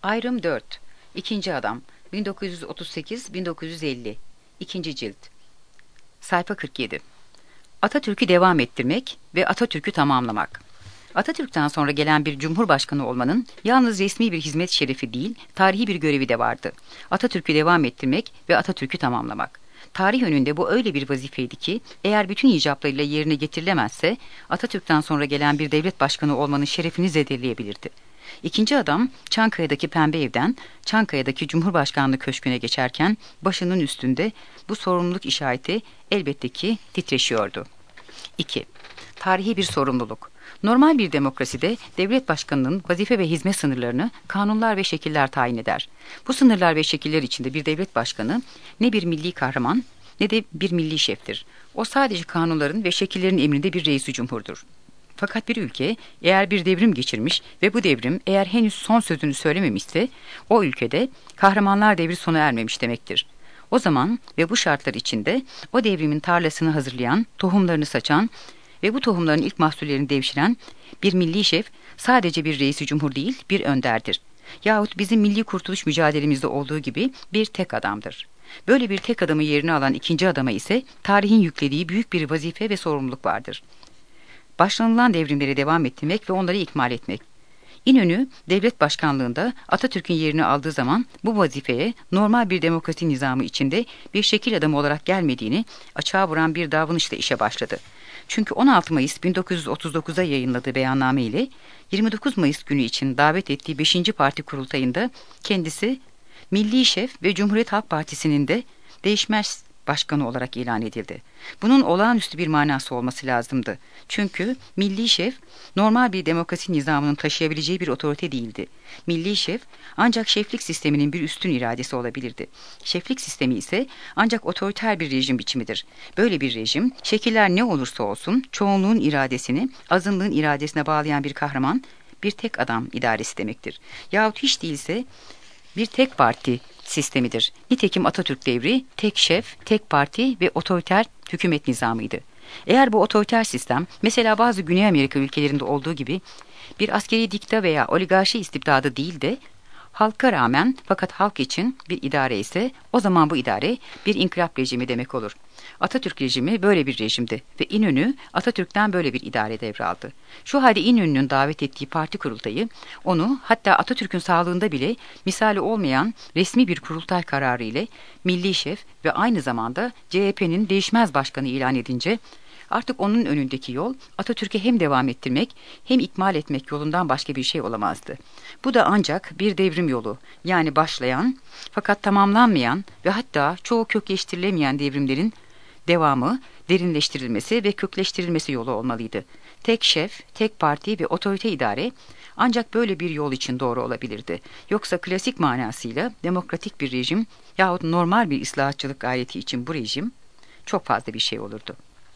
Ayrım 4. İkinci Adam 1938-1950 İkinci Cilt Sayfa 47 Atatürk'ü devam ettirmek ve Atatürk'ü tamamlamak. Atatürk'ten sonra gelen bir cumhurbaşkanı olmanın yalnız resmi bir hizmet şerefi değil, tarihi bir görevi de vardı. Atatürk'ü devam ettirmek ve Atatürk'ü tamamlamak. Tarih önünde bu öyle bir vazifeydi ki, eğer bütün icablarıyla yerine getirilemezse, Atatürk'ten sonra gelen bir devlet başkanı olmanın şerefini zedeleyebilirdi. İkinci adam Çankaya'daki Pembe Ev'den Çankaya'daki Cumhurbaşkanlığı Köşkü'ne geçerken başının üstünde bu sorumluluk işareti elbette ki titreşiyordu. 2. Tarihi bir sorumluluk. Normal bir demokraside devlet başkanının vazife ve hizmet sınırlarını kanunlar ve şekiller tayin eder. Bu sınırlar ve şekiller içinde bir devlet başkanı ne bir milli kahraman ne de bir milli şeftir. O sadece kanunların ve şekillerin emrinde bir reis-i cumhurdur. Fakat bir ülke eğer bir devrim geçirmiş ve bu devrim eğer henüz son sözünü söylememişse o ülkede kahramanlar devri sona ermemiş demektir. O zaman ve bu şartlar içinde o devrimin tarlasını hazırlayan, tohumlarını saçan ve bu tohumların ilk mahsullerini devşiren bir milli şef sadece bir reis-i cumhur değil bir önderdir. Yahut bizim milli kurtuluş mücadelemizde olduğu gibi bir tek adamdır. Böyle bir tek adamı yerine alan ikinci adama ise tarihin yüklediği büyük bir vazife ve sorumluluk vardır. Başlanılan devrimleri devam ettirmek ve onları ikmal etmek. İnönü, devlet başkanlığında Atatürk'ün yerini aldığı zaman bu vazifeye normal bir demokrasi nizamı içinde bir şekil adamı olarak gelmediğini açığa vuran bir davranışla işe başladı. Çünkü 16 Mayıs 1939'da yayınladığı beyanname ile 29 Mayıs günü için davet ettiği 5. Parti kurultayında kendisi Milli Şef ve Cumhuriyet Halk Partisi'nin de değişmez başkanı olarak ilan edildi. Bunun olağanüstü bir manası olması lazımdı. Çünkü milli şef normal bir demokrasi nizamının taşıyabileceği bir otorite değildi. Milli şef ancak şeflik sisteminin bir üstün iradesi olabilirdi. Şeflik sistemi ise ancak otoriter bir rejim biçimidir. Böyle bir rejim şekiller ne olursa olsun çoğunluğun iradesini azınlığın iradesine bağlayan bir kahraman, bir tek adam idaresi demektir. Yahut hiç değilse bir tek parti sistemidir. Nitekim Atatürk devri tek şef, tek parti ve otoriter hükümet nizamıydı. Eğer bu otoriter sistem mesela bazı Güney Amerika ülkelerinde olduğu gibi bir askeri dikta veya oligarşi istibdadı değil de halka rağmen fakat halk için bir idare ise o zaman bu idare bir inkılap rejimi demek olur. Atatürk rejimi böyle bir rejimdi ve İnönü Atatürk'ten böyle bir idare devraldı. Şu halde İnönü'nün davet ettiği parti kurultayı onu hatta Atatürk'ün sağlığında bile misali olmayan resmi bir kurultay kararı ile milli şef ve aynı zamanda CHP'nin değişmez başkanı ilan edince artık onun önündeki yol Atatürk'e hem devam ettirmek hem ikmal etmek yolundan başka bir şey olamazdı. Bu da ancak bir devrim yolu yani başlayan fakat tamamlanmayan ve hatta çoğu kökleştirilemeyen devrimlerin devamı, derinleştirilmesi ve kökleştirilmesi yolu olmalıydı. Tek şef, tek parti ve otorite idare ancak böyle bir yol için doğru olabilirdi. Yoksa klasik manasıyla demokratik bir rejim yahut normal bir ıslahatçılık gayreti için bu rejim çok fazla bir şey olurdu.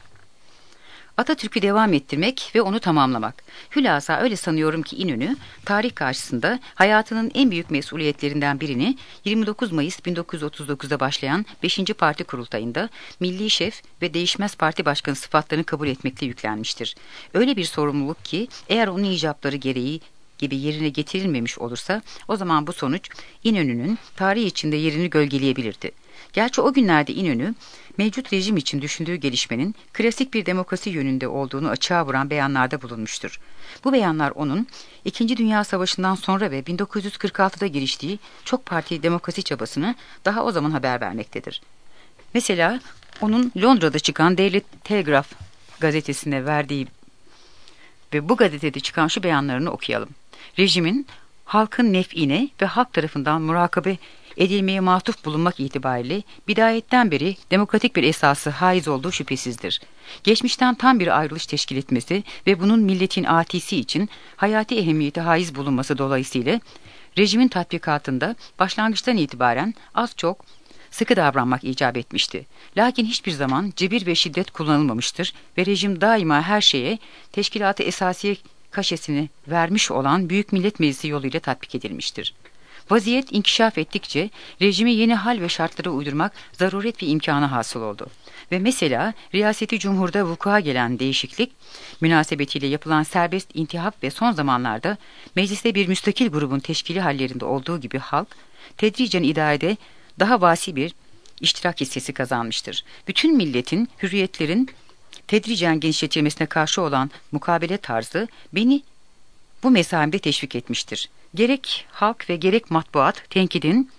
Atatürk'ü devam ettirmek ve onu tamamlamak. Hülasa öyle sanıyorum ki İnönü, tarih karşısında hayatının en büyük mesuliyetlerinden birini 29 Mayıs 1939'da başlayan 5. Parti kurultayında milli şef ve değişmez parti başkanı sıfatlarını kabul etmekle yüklenmiştir. Öyle bir sorumluluk ki eğer onun icapları gereği gibi yerine getirilmemiş olursa o zaman bu sonuç İnönü'nün tarih içinde yerini gölgeleyebilirdi. Gerçi o günlerde İnönü, mevcut rejim için düşündüğü gelişmenin klasik bir demokrasi yönünde olduğunu açığa vuran beyanlarda bulunmuştur. Bu beyanlar onun, İkinci Dünya Savaşı'ndan sonra ve 1946'da giriştiği çok partili demokrasi çabasını daha o zaman haber vermektedir. Mesela onun Londra'da çıkan Devlet Telegraf gazetesine verdiği ve bu gazetede çıkan şu beyanlarını okuyalım. Rejimin halkın nef'ine ve halk tarafından murakabe edilmeye matuf bulunmak itibariyle bidayetten beri demokratik bir esası haiz olduğu şüphesizdir. Geçmişten tam bir ayrılış teşkil etmesi ve bunun milletin atisi için hayati ehemmiyeti haiz bulunması dolayısıyla rejimin tatbikatında başlangıçtan itibaren az çok sıkı davranmak icap etmişti. Lakin hiçbir zaman cebir ve şiddet kullanılmamıştır ve rejim daima her şeye teşkilat-ı esasiye kaşesini vermiş olan Büyük Millet Meclisi yoluyla tatbik edilmiştir. Vaziyet inkişaf ettikçe rejimi yeni hal ve şartlara uydurmak zaruret bir imkanı hasıl oldu. Ve mesela Riyaseti Cumhur'da vuku'a gelen değişiklik münasebetiyle yapılan serbest intihap ve son zamanlarda mecliste bir müstakil grubun teşkili hallerinde olduğu gibi halk tedricen idarede daha vasi bir iştirak hissesi kazanmıştır. Bütün milletin hürriyetlerin tedricen genişletilmesine karşı olan mukabele tarzı beni bu mesaimde teşvik etmiştir. Gerek halk ve gerek matbuat tenkidin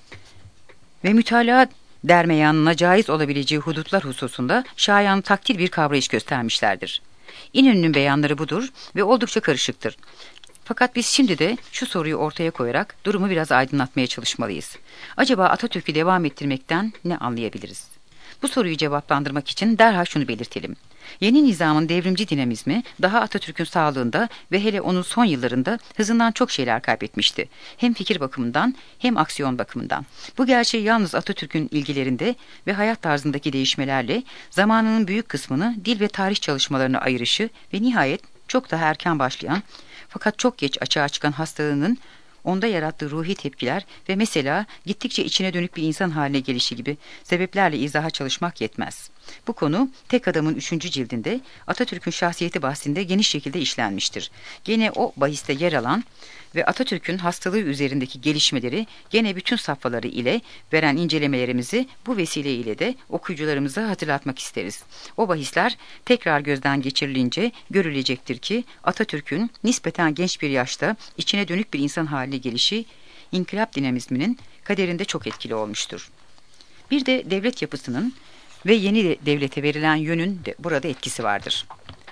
ve mütalaa dermeyanına caiz olabileceği hudutlar hususunda şayan takdir bir kavrayış göstermişlerdir. İnönü'nün beyanları budur ve oldukça karışıktır. Fakat biz şimdi de şu soruyu ortaya koyarak durumu biraz aydınlatmaya çalışmalıyız. Acaba Atatürk'ü devam ettirmekten ne anlayabiliriz? Bu soruyu cevaplandırmak için derhal şunu belirtelim. Yeni nizamın devrimci dinamizmi daha Atatürk'ün sağlığında ve hele onun son yıllarında hızından çok şeyler kaybetmişti. Hem fikir bakımından hem aksiyon bakımından. Bu gerçeği yalnız Atatürk'ün ilgilerinde ve hayat tarzındaki değişmelerle zamanının büyük kısmını dil ve tarih çalışmalarına ayırışı ve nihayet çok daha erken başlayan fakat çok geç açığa çıkan hastalığının onda yarattığı ruhi tepkiler ve mesela gittikçe içine dönük bir insan haline gelişi gibi sebeplerle izaha çalışmak yetmez. Bu konu Tek Adam'ın 3. cildinde Atatürk'ün şahsiyeti bahsinde geniş şekilde işlenmiştir. Gene o bahiste yer alan ve Atatürk'ün hastalığı üzerindeki gelişmeleri gene bütün safhaları ile veren incelemelerimizi bu vesileyle de okuyucularımıza hatırlatmak isteriz. O bahisler tekrar gözden geçirilince görülecektir ki Atatürk'ün nispeten genç bir yaşta içine dönük bir insan haline gelişi inkılap dinamizminin kaderinde çok etkili olmuştur. Bir de devlet yapısının ve yeni devlete verilen yönün de burada etkisi vardır.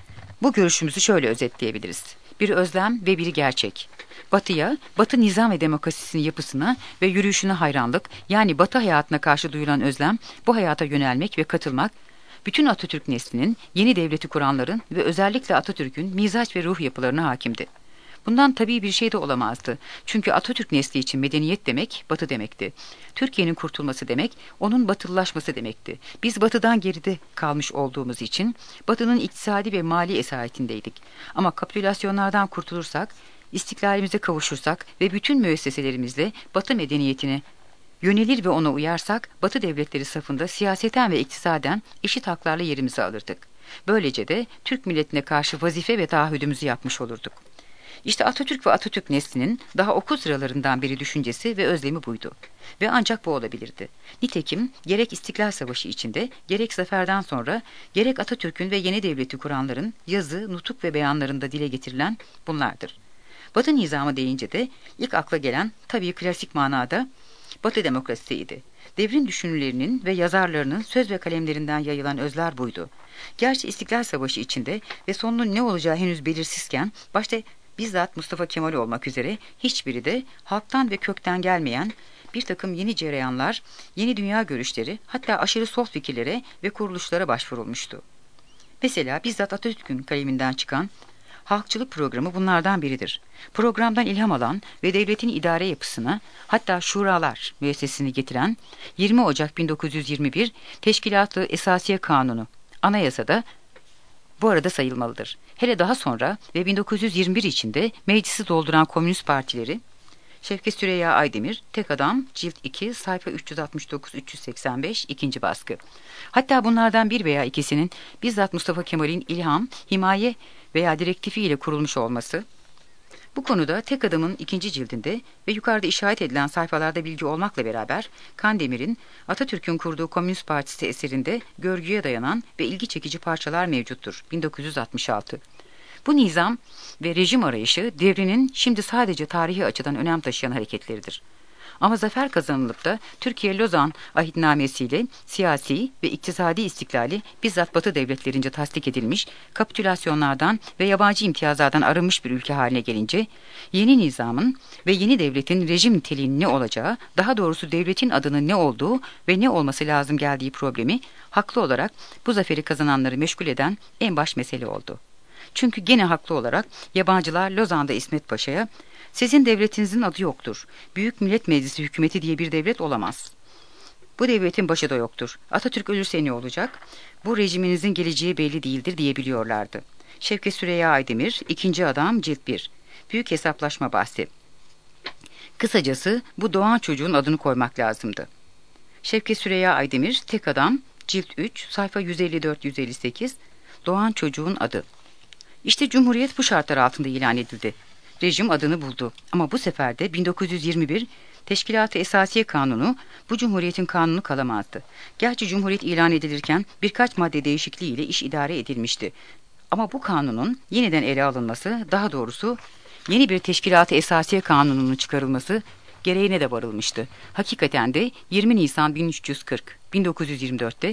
Bu görüşümüzü şöyle özetleyebiliriz. Bir özlem ve bir gerçek. Batı'ya, Batı nizam ve demokrasisinin yapısına ve yürüyüşüne hayranlık, yani Batı hayatına karşı duyulan özlem, bu hayata yönelmek ve katılmak, bütün Atatürk neslinin, yeni devleti kuranların ve özellikle Atatürk'ün mizaç ve ruh yapılarına hakimdi. Bundan tabii bir şey de olamazdı. Çünkü Atatürk nesli için medeniyet demek, Batı demekti. Türkiye'nin kurtulması demek, onun batılılaşması demekti. Biz Batı'dan geride kalmış olduğumuz için Batı'nın iktisadi ve mali esaretindeydik. Ama kapitülasyonlardan kurtulursak, istiklalimize kavuşursak ve bütün müesseselerimizle Batı medeniyetine yönelir ve ona uyarsak, Batı devletleri safında siyaseten ve iktisaden eşit haklarla yerimizi alırdık. Böylece de Türk milletine karşı vazife ve taahhüdümüzü yapmış olurduk. İşte Atatürk ve Atatürk neslinin daha okul sıralarından biri düşüncesi ve özlemi buydu. Ve ancak bu olabilirdi. Nitekim gerek İstiklal Savaşı içinde, gerek zaferden sonra, gerek Atatürk'ün ve yeni devleti kuranların yazı, nutuk ve beyanlarında dile getirilen bunlardır. Batı nizamı deyince de ilk akla gelen tabii klasik manada Batı demokrasisiydi. Devrim düşünürlerinin ve yazarlarının söz ve kalemlerinden yayılan özler buydu. Gerçi İstiklal Savaşı içinde ve sonunun ne olacağı henüz belirsizken, başta bizzat Mustafa Kemal olmak üzere hiçbiri de halktan ve kökten gelmeyen bir takım yeni cereyanlar, yeni dünya görüşleri, hatta aşırı sol fikirlere ve kuruluşlara başvurulmuştu. Mesela bizzat Atatürk'ün kaleminden çıkan halkçılık programı bunlardan biridir. Programdan ilham alan ve devletin idare yapısına, hatta şuralar müessesini getiren 20 Ocak 1921 Teşkilat-ı Esasiye Kanunu, anayasada bu arada sayılmalıdır. Hele daha sonra ve 1921 içinde meclisi dolduran komünist partileri, Şevket Süreyya Aydemir, Tek Adam, Cilt 2, sayfa 369-385, ikinci baskı. Hatta bunlardan bir veya ikisinin bizzat Mustafa Kemal'in ilham, himaye veya direktifi ile kurulmuş olması, bu konuda Tek Adam'ın 2. cildinde ve yukarıda işaret edilen sayfalarda bilgi olmakla beraber Kandemir'in Atatürk'ün kurduğu Komünist Partisi eserinde görgüye dayanan ve ilgi çekici parçalar mevcuttur. 1966. Bu nizam ve rejim arayışı devrinin şimdi sadece tarihi açıdan önem taşıyan hareketleridir. Ama zafer kazanılıp da Türkiye-Lozan ahitnamesiyle siyasi ve iktisadi istiklali bizzat Batı devletlerince tasdik edilmiş, kapitülasyonlardan ve yabancı imtiyazlardan arınmış bir ülke haline gelince, yeni nizamın ve yeni devletin rejim niteliğinin ne olacağı, daha doğrusu devletin adının ne olduğu ve ne olması lazım geldiği problemi, haklı olarak bu zaferi kazananları meşgul eden en baş mesele oldu. Çünkü gene haklı olarak yabancılar Lozan'da İsmet Paşa'ya, "Sizin devletinizin adı yoktur. Büyük Millet Meclisi hükümeti diye bir devlet olamaz. Bu devletin başı da yoktur. Atatürk ölürse ne olacak? Bu rejiminizin geleceği belli değildir" diyebiliyorlardı. Şevket Süreyya Aydemir, 2. Adam, Cilt 1. Büyük Hesaplaşma Bahsi. Kısacası bu doğan çocuğun adını koymak lazımdı. Şevket Süreyya Aydemir, Tek Adam, Cilt 3, sayfa 154-158, Doğan Çocuğun Adı. İşte Cumhuriyet bu şartlar altında ilan edildi. Rejim adını buldu ama bu sefer de 1921 Teşkilat-ı Esasiye Kanunu bu Cumhuriyet'in kanunu kalamazdı. Gerçi Cumhuriyet ilan edilirken birkaç madde değişikliğiyle iş idare edilmişti. Ama bu kanunun yeniden ele alınması, daha doğrusu yeni bir Teşkilat-ı Esasiye Kanunu'nun çıkarılması gereğine de varılmıştı. Hakikaten de 20 Nisan 1924'te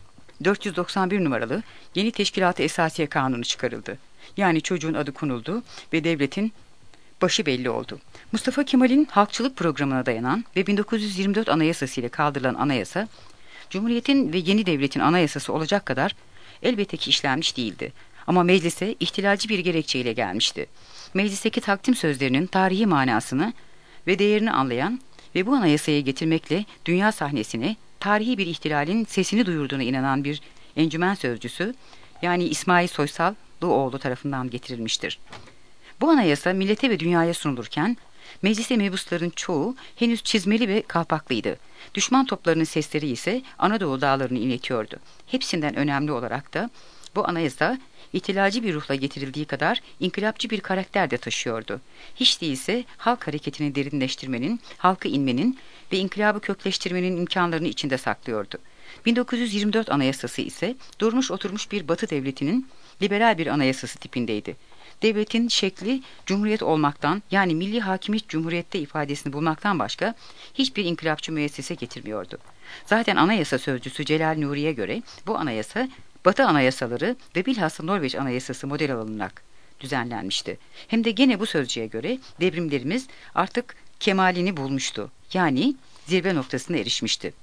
491 numaralı yeni Teşkilat-ı Esasiye Kanunu çıkarıldı. Yani çocuğun adı konuldu ve devletin başı belli oldu. Mustafa Kemal'in halkçılık programına dayanan ve 1924 Anayasası ile kaldırılan anayasa, Cumhuriyet'in ve yeni devletin anayasası olacak kadar elbette ki işlenmiş değildi. Ama meclise ihtilalci bir gerekçeyle gelmişti. Meclisteki takdim sözlerinin tarihi manasını ve değerini anlayan ve bu anayasayı getirmekle dünya sahnesine tarihi bir ihtilalin sesini duyurduğuna inanan bir encümen sözcüsü, yani İsmail Soysallıoğlu tarafından getirilmiştir. Bu anayasa millete ve dünyaya sunulurken meclise mebusların çoğu henüz çizmeli ve kalpaklıydı. Düşman toplarının sesleri ise Anadolu dağlarını inletiyordu. Hepsinden önemli olarak da bu anayasa ihtilalci bir ruhla getirildiği kadar inkılapçı bir karakter de taşıyordu. Hiç değilse halk hareketini derinleştirmenin, halkı inmenin ve inkılabı kökleştirmenin imkanlarını içinde saklıyordu. 1924 Anayasası ise durmuş oturmuş bir Batı devletinin liberal bir anayasası tipindeydi. Devletin şekli cumhuriyet olmaktan, yani milli hakimiyet cumhuriyette ifadesini bulmaktan başka hiçbir inkılapçı müessese getirmiyordu. Zaten anayasa sözcüsü Celal Nuri'ye göre bu anayasa Batı anayasaları ve bilhassa Norveç anayasası model alınarak düzenlenmişti. Hem de gene bu sözcüye göre devrimlerimiz artık kemalini bulmuştu. Yani zirve noktasına erişmişti.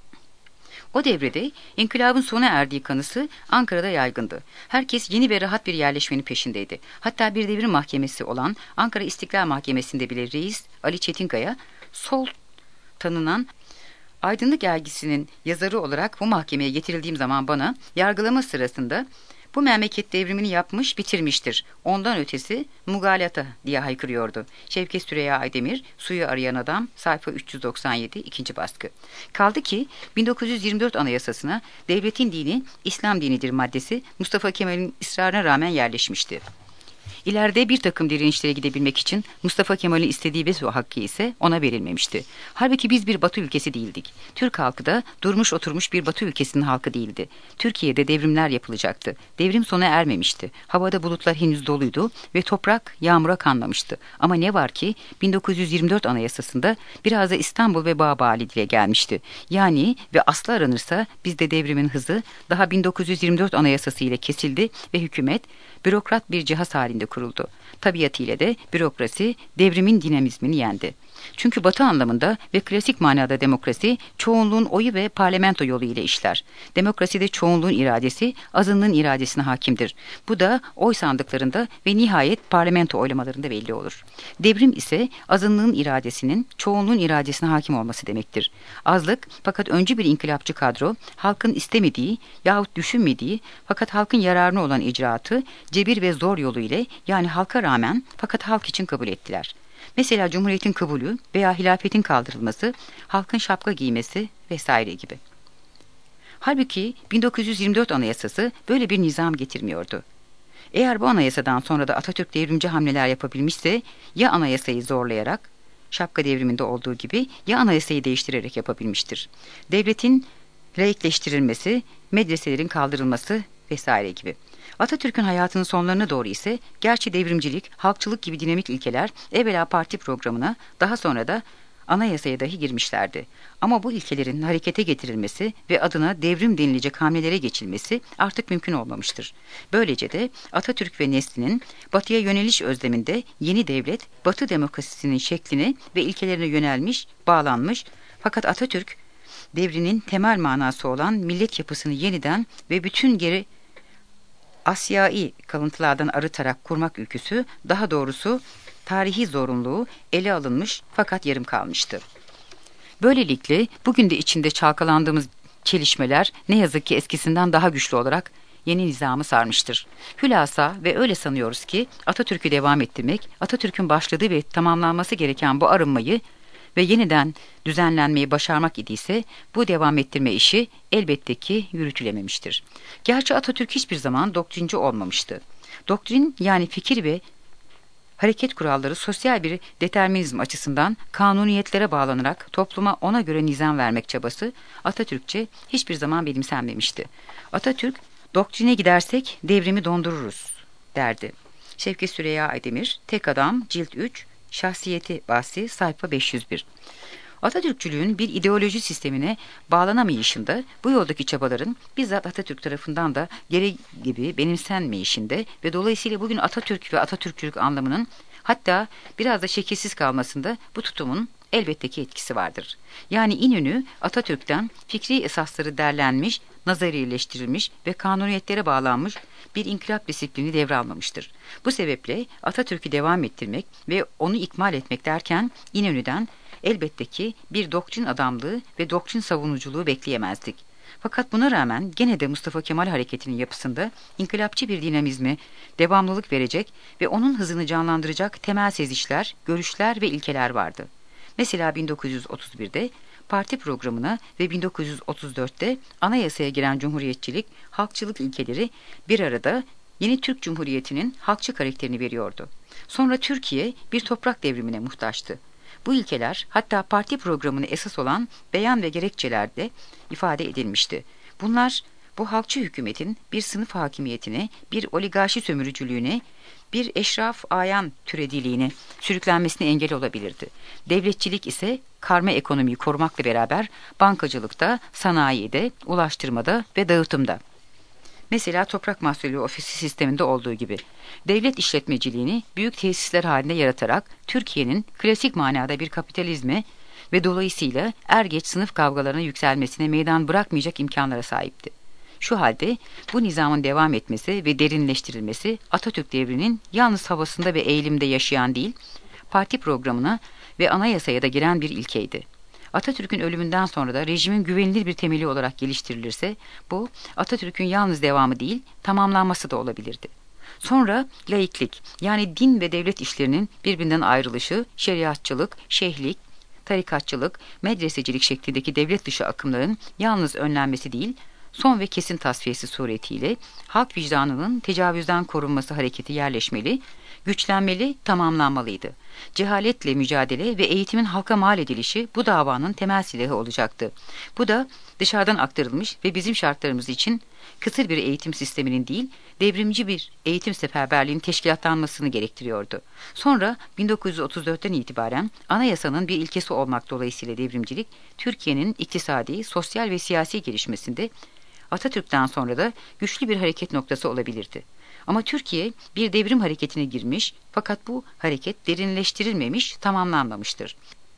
O devrede inkılabın sona erdiği kanısı Ankara'da yaygındı. Herkes yeni ve rahat bir yerleşmenin peşindeydi. Hatta bir devrim mahkemesi olan Ankara İstiklal Mahkemesi'nde bile reis Ali Çetinkaya, sol tanınan Aydınlık Dergisi'nin yazarı olarak bu mahkemeye getirildiğim zaman bana yargılama sırasında bu memleket devrimini yapmış bitirmiştir. Ondan ötesi mugalata diye haykırıyordu. Şevket Süreyya Aydemir, Suyu Arayan Adam, sayfa 397, 2. baskı. Kaldı ki 1924 Anayasası'na devletin dini İslam dinidir maddesi Mustafa Kemal'in ısrarına rağmen yerleşmişti. İleride bir takım direnişlere gidebilmek için Mustafa Kemal'in istediği veto hakkı ise ona verilmemişti. Halbuki biz bir Batı ülkesi değildik. Türk halkı da durmuş oturmuş bir Batı ülkesinin halkı değildi. Türkiye'de devrimler yapılacaktı. Devrim sona ermemişti. Havada bulutlar henüz doluydu ve toprak yağmura kanmamıştı. Ama ne var ki 1924 Anayasası'nda biraz da İstanbul ve Bağbali dile gelmişti. Yani ve aslı aranırsa bizde devrimin hızı daha 1924 Anayasası ile kesildi ve hükümet bürokrat bir cihaz halinde kuruldu. Tabiatıyla de bürokrasi devrimin dinamizmini yendi. Çünkü Batı anlamında ve klasik manada demokrasi çoğunluğun oyu ve parlamento yolu ile işler. Demokraside çoğunluğun iradesi azınlığın iradesine hakimdir. Bu da oy sandıklarında ve nihayet parlamento oylamalarında belli olur. Devrim ise azınlığın iradesinin çoğunluğun iradesine hakim olması demektir. Azlık fakat öncü bir inkılapçı kadro halkın istemediği yahut düşünmediği fakat halkın yararına olan icraatı cebir ve zor yolu ile, yani halka rağmen fakat halk için kabul ettiler. Mesela Cumhuriyet'in kabulü veya hilafetin kaldırılması, halkın şapka giymesi vesaire gibi. Halbuki 1924 Anayasası böyle bir nizam getirmiyordu. Eğer bu anayasadan sonra da Atatürk devrimci hamleler yapabilmişse, ya anayasayı zorlayarak, şapka devriminde olduğu gibi, ya anayasayı değiştirerek yapabilmiştir. Devletin laikleştirilmesi, medreselerin kaldırılması vesaire gibi. Atatürk'ün hayatının sonlarına doğru ise gerçi devrimcilik, halkçılık gibi dinamik ilkeler evvela parti programına, daha sonra da anayasaya dahi girmişlerdi. Ama bu ilkelerin harekete getirilmesi ve adına devrim denilecek hamlelere geçilmesi artık mümkün olmamıştır. Böylece de Atatürk ve neslinin batıya yöneliş özleminde yeni devlet, Batı demokrasisinin şekline ve ilkelerine yönelmiş, bağlanmış, fakat Atatürk devrinin temel manası olan millet yapısını yeniden ve bütün geri Asyai kalıntılardan arıtarak kurmak ülküsü, daha doğrusu tarihi zorunluluğu ele alınmış fakat yarım kalmıştı. Böylelikle bugün de içinde çalkalandığımız çelişmeler ne yazık ki eskisinden daha güçlü olarak yeni nizamı sarmıştır. Hülasa ve öyle sanıyoruz ki Atatürk'ü devam ettirmek, Atatürk'ün başladığı ve tamamlanması gereken bu arınmayı ve yeniden düzenlenmeyi başarmak idiyse bu devam ettirme işi elbette ki yürütülememiştir. Gerçi Atatürk hiçbir zaman doktrinci olmamıştı. Doktrin yani fikir ve hareket kuralları sosyal bir determinizm açısından kanuniyetlere bağlanarak topluma ona göre nizam vermek çabası Atatürkçe hiçbir zaman benimsenmemişti. Atatürk, doktrine gidersek devrimi dondururuz derdi. Şevket Süreyya Aydemir, Tek Adam, Cilt 3, Şahsiyeti Bahsi, sayfa 501. Atatürkçülüğün bir ideoloji sistemine bağlanamayışında, bu yoldaki çabaların bizzat Atatürk tarafından da gereği gibi benimsenmeyişinde ve dolayısıyla bugün Atatürk ve Atatürkçülük anlamının hatta biraz da şekilsiz kalmasında bu tutumun elbette ki etkisi vardır. Yani İnönü Atatürk'ten fikri esasları derlenmiş, nazarileştirilmiş ve kanuniyetlere bağlanmış bir inkılap disiplini devralmamıştır. Bu sebeple Atatürk'ü devam ettirmek ve onu ikmal etmek derken İnönü'den elbette ki bir doktrin adamlığı ve doktrin savunuculuğu bekleyemezdik. Fakat buna rağmen gene de Mustafa Kemal Hareketi'nin yapısında inkılapçı bir dinamizme devamlılık verecek ve onun hızını canlandıracak temel sezişler, görüşler ve ilkeler vardı. Mesela 1931'de parti programına ve 1934'te anayasaya giren cumhuriyetçilik, halkçılık ilkeleri bir arada yeni Türk Cumhuriyeti'nin halkçı karakterini veriyordu. Sonra Türkiye bir toprak devrimine muhtaçtı. Bu ilkeler hatta parti programını esas olan beyan ve gerekçelerde ifade edilmişti. Bunlar bu halkçı hükümetin bir sınıf hakimiyetine, bir oligarşi sömürücülüğüne, bir eşraf ayan türediliğine sürüklenmesine engel olabilirdi. Devletçilik ise karma ekonomiyi korumakla beraber bankacılıkta, sanayide, ulaştırmada ve dağıtımda. Mesela Toprak Mahsulü Ofisi sisteminde olduğu gibi devlet işletmeciliğini büyük tesisler halinde yaratarak Türkiye'nin klasik manada bir kapitalizme ve dolayısıyla er geç sınıf kavgalarına yükselmesine meydan bırakmayacak imkanlara sahipti. Şu halde bu nizamın devam etmesi ve derinleştirilmesi Atatürk devrinin yalnız havasında ve eğilimde yaşayan değil, parti programına ve anayasaya da giren bir ilkeydi. Atatürk'ün ölümünden sonra da rejimin güvenilir bir temeli olarak geliştirilirse bu Atatürk'ün yalnız devamı değil tamamlanması da olabilirdi. Sonra laiklik yani din ve devlet işlerinin birbirinden ayrılışı, şeriatçılık, şeyhlik, tarikatçılık, medresecilik şeklindeki devlet dışı akımların yalnız önlenmesi değil, son ve kesin tasfiyesi suretiyle halk vicdanının tecavüzden korunması hareketi yerleşmeli, güçlenmeli, tamamlanmalıydı. Cehaletle mücadele ve eğitimin halka mal edilişi bu davanın temel silahı olacaktı. Bu da dışarıdan aktarılmış ve bizim şartlarımız için kısır bir eğitim sisteminin değil, devrimci bir eğitim seferberliğinin teşkilatlanmasını gerektiriyordu. Sonra 1934'ten itibaren anayasanın bir ilkesi olmak dolayısıyla devrimcilik, Türkiye'nin iktisadi, sosyal ve siyasi gelişmesinde Atatürk'ten sonra da güçlü bir hareket noktası olabilirdi. Ama Türkiye bir devrim hareketine girmiş fakat bu hareket derinleştirilmemiş, tamamlanmamıştır.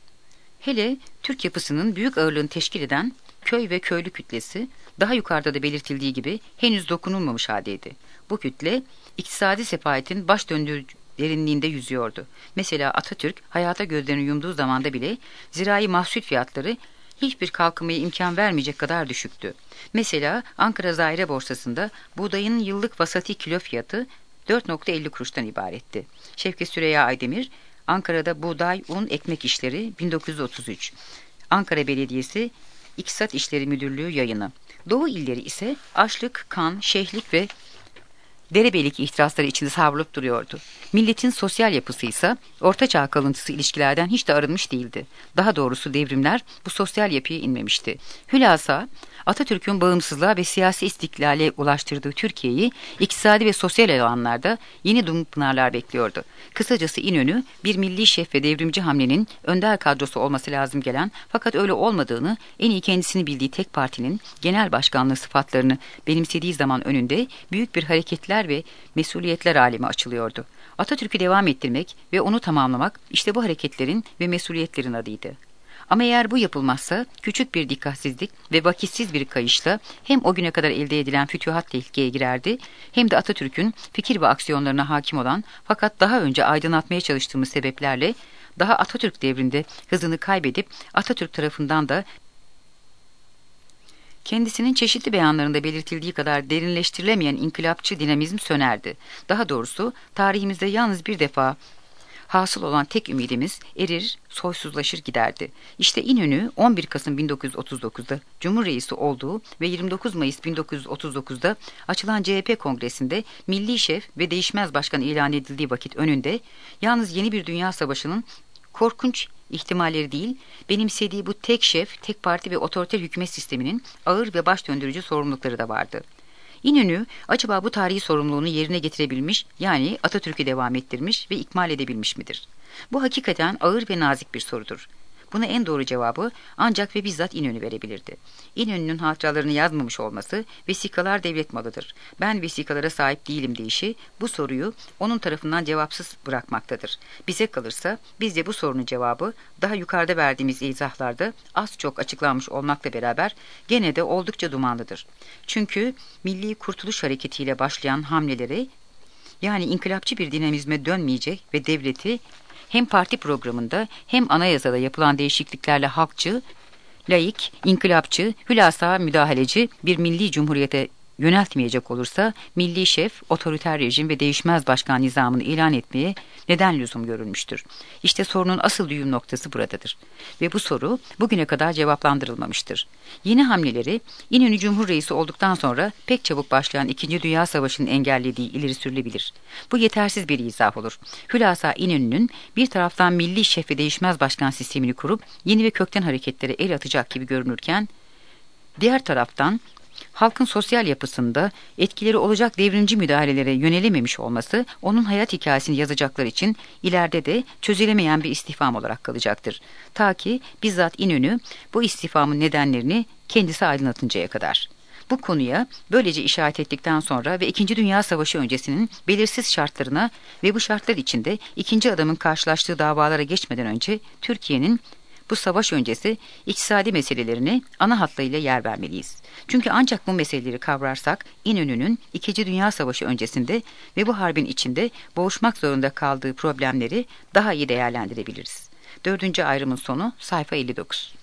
Hele Türk yapısının büyük ağırlığını teşkil eden köy ve köylü kütlesi daha yukarıda da belirtildiği gibi henüz dokunulmamış haldeydi. Bu kütle iktisadi sefahetin baş döndürücü derinliğinde yüzüyordu. Mesela Atatürk hayata gözlerini yumduğu zamanda bile zirai mahsul fiyatları hiçbir kalkınmaya imkan vermeyecek kadar düşüktü. Mesela Ankara Zahire Borsası'nda buğdayın yıllık vasati kilo fiyatı 4,50 kuruştan ibaretti. Şevket Süreyya Aydemir, Ankara'da Buğday, Un, Ekmek İşleri 1933. Ankara Belediyesi İktisat İşleri Müdürlüğü yayını. Doğu illeri ise açlık, kan, şeyhlik ve derebelik ihtirasları içinde savrulup duruyordu. Milletin sosyal yapısı ise ortaçağ kalıntısı ilişkilerden hiç de arınmış değildi. Daha doğrusu devrimler bu sosyal yapıya inmemişti. Hülasa Atatürk'ün bağımsızlığa ve siyasi istiklale ulaştırdığı Türkiye'yi iktisadi ve sosyal alanlarda yeni dumlupınarlar bekliyordu. Kısacası İnönü bir milli şef ve devrimci hamlenin önder kadrosu olması lazım gelen fakat öyle olmadığını en iyi kendisini bildiği tek partinin genel başkanlığı sıfatlarını benimsediği zaman önünde büyük bir hareketler ve mesuliyetler alemi açılıyordu. Atatürk'ü devam ettirmek ve onu tamamlamak işte bu hareketlerin ve mesuliyetlerin adıydı. Ama eğer bu yapılmazsa küçük bir dikkatsizlik ve vakitsiz bir kayışla hem o güne kadar elde edilen fütühat tehlikeye girerdi hem de Atatürk'ün fikir ve aksiyonlarına hakim olan fakat daha önce aydınlatmaya çalıştığımız sebeplerle daha Atatürk devrinde hızını kaybedip Atatürk tarafından da kendisinin çeşitli beyanlarında belirtildiği kadar derinleştirilemeyen inkılapçı dinamizm sönerdi. Daha doğrusu tarihimizde yalnız bir defa Hasıl olan tek ümidimiz erir, soysuzlaşır giderdi. İşte İnönü 11 Kasım 1939'da Cumhur Reisi olduğu ve 29 Mayıs 1939'da açılan CHP Kongresi'nde milli şef ve değişmez başkan ilan edildiği vakit önünde yalnız yeni bir dünya savaşının korkunç ihtimalleri değil, benimsediği bu tek şef, tek parti ve otoriter hükümet sisteminin ağır ve baş döndürücü sorumlulukları da vardı. İnönü acaba bu tarihi sorumluluğunu yerine getirebilmiş, yani Atatürk'ü devam ettirmiş ve ikmal edebilmiş midir? Bu hakikaten ağır ve nazik bir sorudur. Buna en doğru cevabı ancak ve bizzat İnönü verebilirdi. İnönü'nün hatıralarını yazmamış olması vesikalar devlet malıdır. Ben vesikalara sahip değilim deyişi bu soruyu onun tarafından cevapsız bırakmaktadır. Bize kalırsa biz de bu sorunun cevabı daha yukarıda verdiğimiz izahlarda az çok açıklanmış olmakla beraber gene de oldukça dumanlıdır. Çünkü Milli Kurtuluş Hareketi ile başlayan hamleleri, yani inkılapçı bir dinamizme dönmeyecek ve devleti hem parti programında hem anayasada yapılan değişikliklerle halkçı, laik, inkılapçı, hülasa müdahaleci bir milli cumhuriyete yöneltmeyecek olursa milli şef, otoriter rejim ve değişmez başkan nizamını ilan etmeye neden lüzum görülmüştür? İşte sorunun asıl düğüm noktası buradadır. Ve bu soru bugüne kadar cevaplandırılmamıştır. Yeni hamleleri İnönü Cumhur Reisi olduktan sonra pek çabuk başlayan 2. Dünya Savaşı'nın engellediği ileri sürülebilir. Bu yetersiz bir izah olur. Hülasa İnönü'nün bir taraftan milli şef ve değişmez başkan sistemini kurup yeni ve kökten hareketlere el atacak gibi görünürken, diğer taraftan halkın sosyal yapısında etkileri olacak devrimci müdahalelere yönelememiş olması onun hayat hikayesini yazacaklar için ileride de çözülemeyen bir istifam olarak kalacaktır. Ta ki bizzat İnönü bu istifamın nedenlerini kendisi aydınlatıncaya kadar. Bu konuya böylece işaret ettikten sonra ve 2. Dünya Savaşı öncesinin belirsiz şartlarına ve bu şartlar içinde ikinci adamın karşılaştığı davalara geçmeden önce Türkiye'nin bu savaş öncesi iktisadi meselelerine ana hatlarıyla yer vermeliyiz. Çünkü ancak bu meseleleri kavrarsak İnönü'nün 2. Dünya Savaşı öncesinde ve bu harbin içinde boğuşmak zorunda kaldığı problemleri daha iyi değerlendirebiliriz. 4. ayrımın sonu sayfa 59.